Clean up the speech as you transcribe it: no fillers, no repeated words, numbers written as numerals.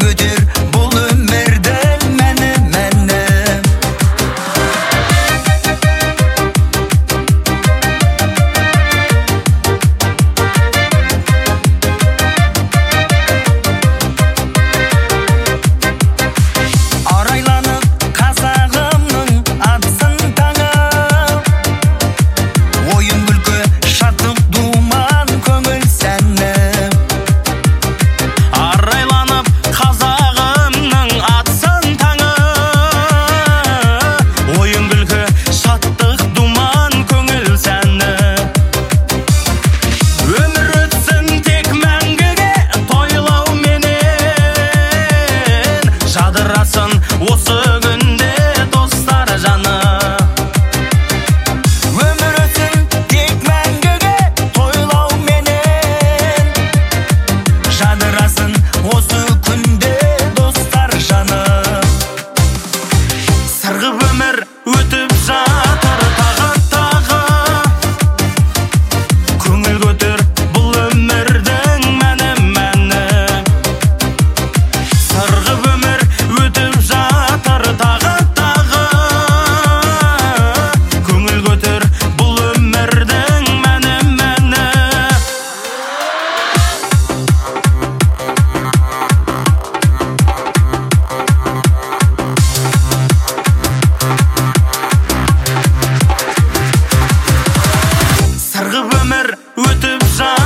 көтер бұл өмірдің мәні. Арайланып қазағымның атсын таңы, ойын күлкі шаттық думан көңіл сәні. Арайланып қазағымның атсын таңы, ойын күлкі шаттық думан көңіл сәні. Өмір өтсін тек мәңгіге тойлау менен, жадырасын осы күнде достар жаны. Өмір өтсін тек мәңгіге тойлау менен, жадырасын осы күнде достар жаны. Сырғып өмір өтіп жатыр тағы, көңіл көтер бұл өмірдің мәні. Сырғып өмір өтіп жатыр тағы, көңіл көтер бұл өмірдің мәні. Сырғып өмір өтіп жатыр